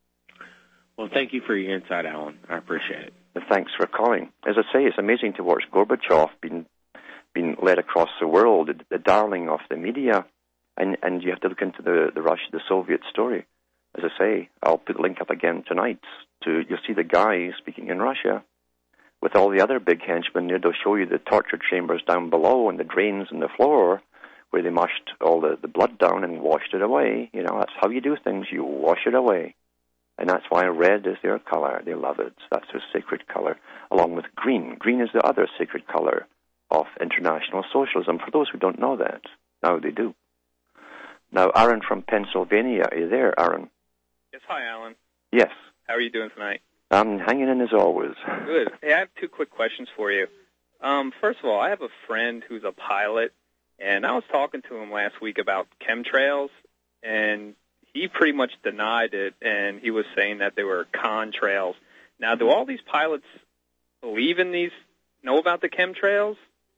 Well, thank you for your insight, Alan. I appreciate it.
Thanks for calling. As I say, it's amazing to watch Gorbachev being been led across the world, the, the darling of the media, and, and you have to look into the, the Russia, the Soviet story. As I say, I'll put the link up again tonight. To you'll see the guy speaking in Russia with all the other big henchmen there. They'll show you the torture chambers down below and the drains in the floor where they mushed all the, the blood down and washed it away. You know, that's how you do things. You wash it away. And that's why red is their color. They love it. That's their sacred color, along with green. Green is the other sacred color of international socialism. For those who don't know that, now they do. Now, Aaron from Pennsylvania, are you there, Aaron?
Yes, hi, Alan.
Yes.
How are you doing tonight?
I'm hanging in as always.
Good. Hey, I have two quick questions for you. Um, first of all, I have a friend who's a pilot, and I was talking to him last week about chemtrails, and he pretty much denied it, and he was saying that they were contrails. Now, do all these pilots believe in these, know about the chemtrails?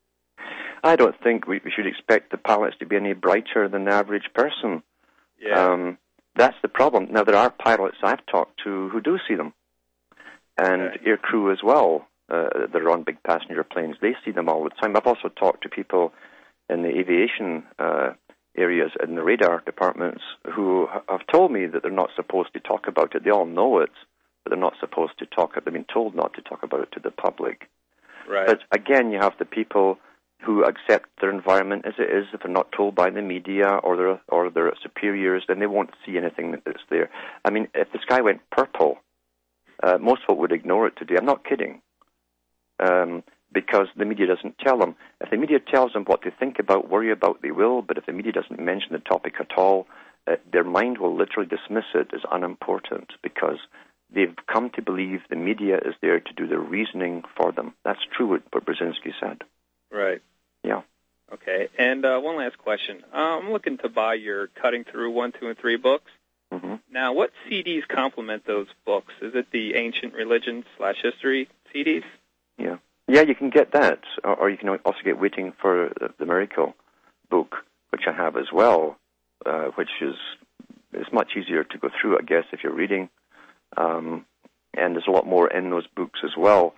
I don't think we, we should expect the pilots to be any brighter than the average person.
Yeah.
Um, that's the problem. Now, there are pilots I've talked to who do see them, and
okay.
air crew as well uh, that are on big passenger planes. They see them all the time. I've also talked to people in the aviation uh, areas in the radar departments who have told me that they're not supposed to talk about it. They all know it, but they're not supposed to talk. They've been told not to talk about it to the public.
Right.
But again, you have the people who accept their environment as it is. If they're not told by the media or their or their superiors, then they won't see anything that's there. I mean, if the sky went purple, uh, most folk would ignore it today. I'm not kidding, um, because the media doesn't tell them. If the media tells them what to think about, worry about, they will. But if the media doesn't mention the topic at all, uh, their mind will literally dismiss it as unimportant because they've come to believe the media is there to do the reasoning for them. That's true what Brzezinski said.
Right.
Yeah.
Okay. And uh, one last question. Uh, I'm looking to buy your Cutting Through one, two, and three books.
Mm-hmm.
Now, what C Ds complement those books? Is it the Ancient Religion slash History C Ds?
Yeah. Yeah, you can get that, or, or you can also get Waiting for the, the Miracle book, which I have as well, uh, which is is much easier to go through, I guess, if you're reading. Um, and there's a lot more in those books as well.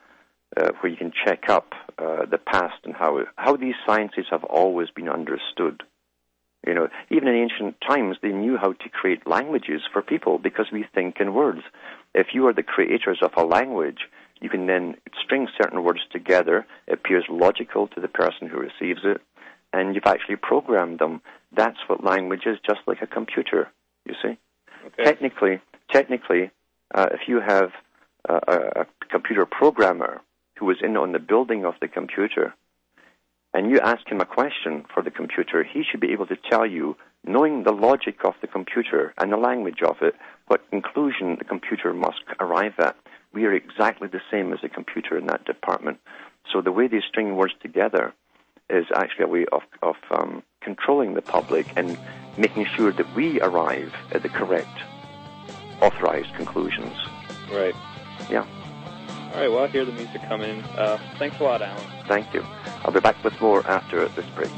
uh, where you can check up uh, the past and how how these sciences have always been understood. You know, even in ancient times, they knew how to create languages for people because we think in words. If you are the creators of a language, you can then string certain words together. It appears logical to the person who receives it, and you've actually programmed them. That's what language is, just like a computer, you see. Okay. Technically, technically, uh, if you have uh, a, a computer programmer who was in on the building of the computer, and you ask him a question for the computer, he should be able to tell you, knowing the logic of the computer and the language of it, what conclusion the computer must arrive at. We are exactly the same as a computer in that department. So the way they string words together is actually a way of, of um, controlling the public and making sure that we arrive at the correct, authorized conclusions.
Right.
Yeah.
All right, well, I hear the music coming. Uh, thanks a lot, Alan.
Thank you. I'll be back with more after this break.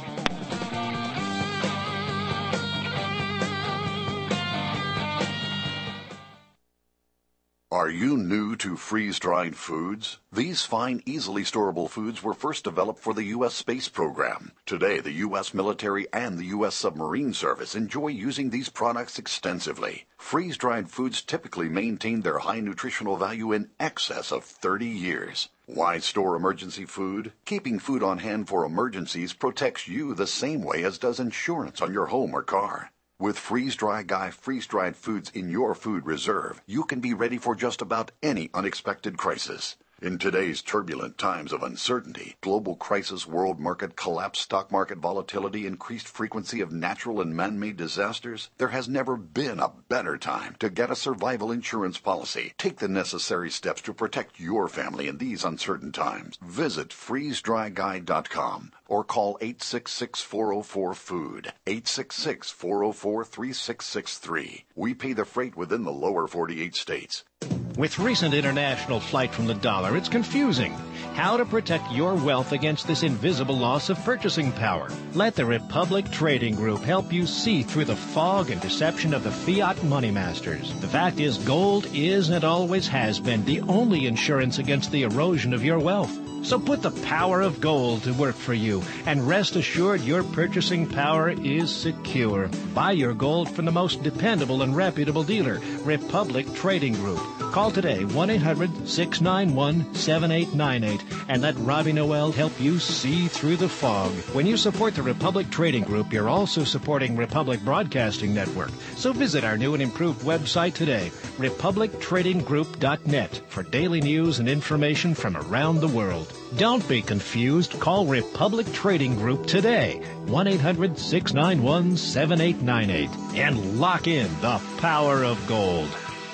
Are you new to freeze-dried foods? These fine, easily storable foods were first developed for the U S space program. Today, the U S military and the U S submarine service enjoy using these products extensively. Freeze-dried foods typically maintain their high nutritional value in excess of thirty years. Why store emergency food? Keeping food on hand for emergencies protects you the same way as does insurance on your home or car. With Freeze Dry Guy freeze-dried foods in your food reserve, you can be ready for just about any unexpected crisis. In today's turbulent times of uncertainty, global crisis, world market collapse, stock market volatility, increased frequency of natural and man-made disasters, there has never been a better time to get a survival insurance policy. Take the necessary steps to protect your family in these uncertain times. Visit freeze dry guy dot com or call eight six six, four oh four, food, eight six six, four oh four, three six six three. We pay the freight within the lower forty-eight states.
With recent international flight from the dollar, it's confusing. How to protect your wealth against this invisible loss of purchasing power? Let the Republic Trading Group help you see through the fog and deception of the fiat money masters. The fact is, gold is and always has been the only insurance against the erosion of your wealth. So put the power of gold to work for you, and rest assured your purchasing power is secure. Buy your gold from the most dependable and reputable dealer, Republic Trading Group. Call today, one eight hundred, six nine one, seven eight nine eight, and let Robbie Noel help you see through the fog. When you support the Republic Trading Group, you're also supporting Republic Broadcasting Network. So visit our new and improved website today, republic trading group dot net, for daily news and information from around the world. Don't be confused. Call Republic Trading Group today, one eight hundred, six nine one, seven eight nine eight, and lock in the power of gold.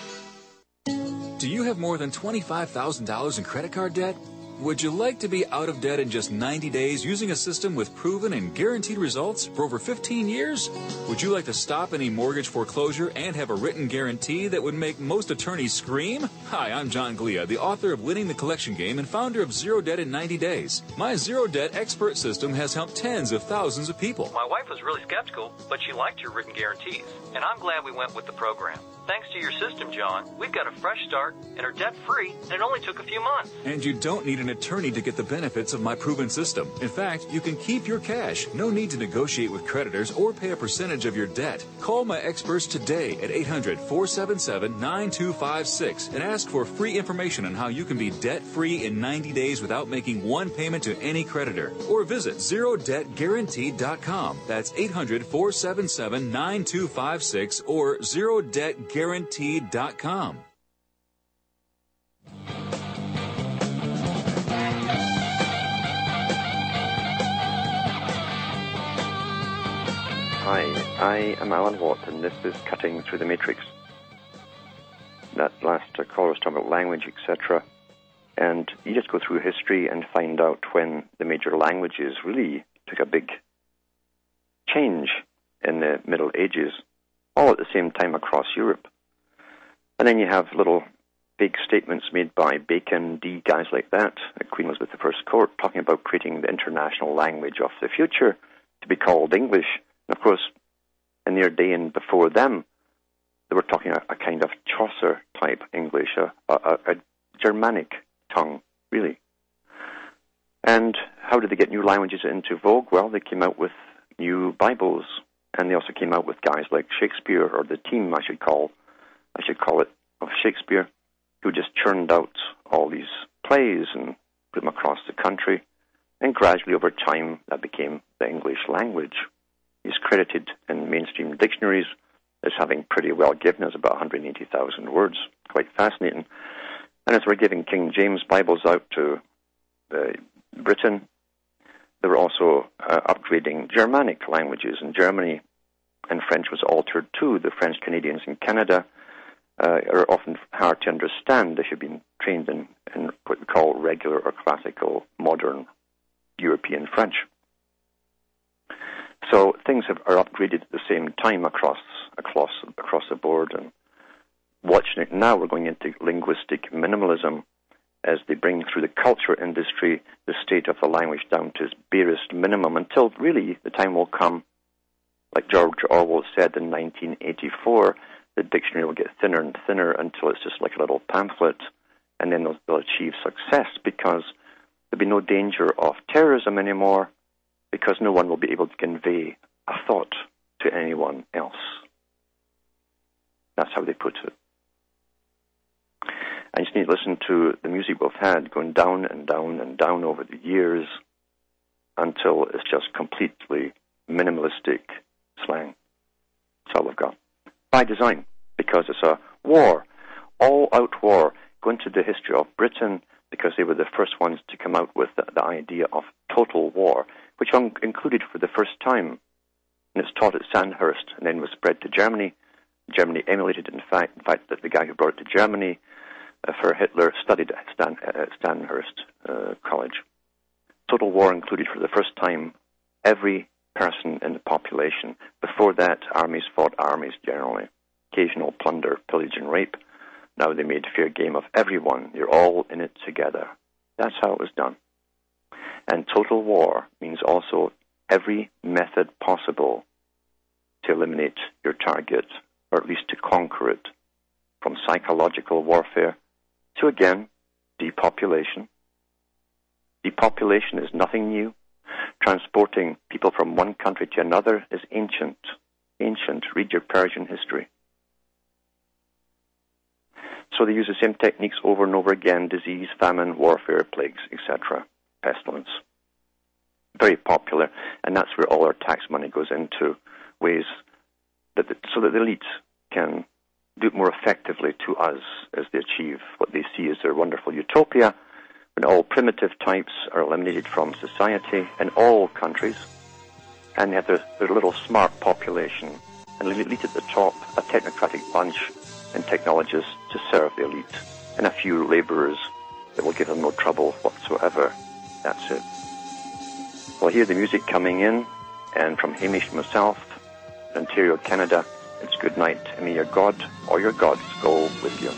Do you have more than twenty-five thousand dollars in credit card debt? Would you like to be out of debt in just ninety days using a system with proven and guaranteed results for over fifteen years? Would you like to stop any mortgage foreclosure and have a written guarantee that would make most attorneys scream? Hi, I'm John Glia, the author of Winning the Collection Game and founder of Zero Debt in ninety days. My Zero Debt expert system has helped tens of thousands of people.
My wife was really skeptical, but she liked your written guarantees, and I'm glad we went with the program. Thanks to your system, John, we've got a fresh start and are debt-free, and it only took a few months.
And you don't need an attorney to get the benefits of my proven system. In fact, you can keep your cash. No need to negotiate with creditors or pay a percentage of your debt. Call my experts today at eight hundred, four seven seven, nine two five six and ask for free information on how you can be debt-free in ninety days without making one payment to any creditor. Or visit zero debt guaranteed dot com. That's eight hundred, four seven seven, nine two five six or zero debt guaranteed dot com.
Hi, I am Alan Watt, and this is Cutting Through the Matrix. That last uh, caller was talking about language, et cetera. And you just go through history and find out when the major languages really took a big change in the Middle Ages, all at the same time across Europe. And then you have little big statements made by Bacon, Dee, guys like that, at Queen Elizabeth the First Court, talking about creating the international language of the future to be called English. And of course, in their day and before them, they were talking a, a kind of Chaucer-type English, a, a, a Germanic tongue, really. And how did they get new languages into vogue? Well, they came out with new Bibles, and they also came out with guys like Shakespeare, or the team, I should call, I should call it, of Shakespeare, who just churned out all these plays and put them across the country. And gradually, over time, that became the English language. He's credited in mainstream dictionaries as having pretty well given us about one hundred eighty thousand words. Quite fascinating. And as we're giving King James Bibles out to uh, Britain, they were also uh, upgrading Germanic languages in Germany, and French was altered too. The French Canadians in Canada uh, are often hard to understand if you've been trained in, in what we call regular or classical modern European French. So things have, are upgraded at the same time across across across the board. And watching it now, we're going into linguistic minimalism as they bring through the culture industry the state of the language down to its barest minimum, until really the time will come, like George Orwell said in nineteen eighty-four, the dictionary will get thinner and thinner until it's just like a little pamphlet, and then they'll, they'll achieve success because there'll be no danger of terrorism anymore, because no one will be able to convey a thought to anyone else. That's how they put it. I just need to listen to the music we've had going down and down and down over the years until it's just completely minimalistic slang. That's all we've got. By design, because it's a war, all-out war. Go into the history of Britain, because they were the first ones to come out with the, the idea of total war, which un- included for the first time, and it's taught at Sandhurst and then was spread to Germany. Germany emulated, in fact, in fact that the guy who brought it to Germany uh, for Hitler studied at Stan, uh, Sandhurst uh, College. Total war included for the first time every person in the population. Before that, armies fought armies generally. Occasional plunder, pillage, and rape. Now they made fair game of everyone. You're all in it together. That's how it was done. And total war means also every method possible to eliminate your target, or at least to conquer it, from psychological warfare to, again, depopulation. Depopulation is nothing new. Transporting people from one country to another is ancient. Ancient. Read your Persian history. So they use the same techniques over and over again: disease, famine, warfare, plagues, et cetera, pestilence. Very popular, and that's where all our tax money goes into, ways that the, so that the elites can do it more effectively to us as they achieve what they see as their wonderful utopia, when all primitive types are eliminated from society in all countries, and they have their, their little smart population, and the elite at the top, a technocratic bunch, and technologists to serve the elite, and a few laborers that will give them no trouble whatsoever. That's it. We'll hear the music coming in, and from Hamish myself, Ontario, Canada, it's good night, and may your God or your gods go with you.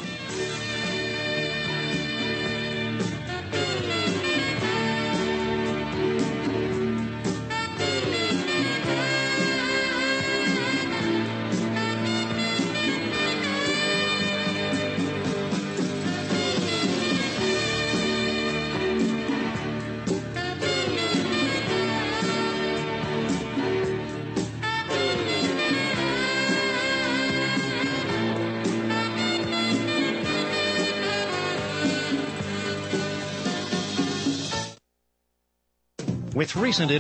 With recent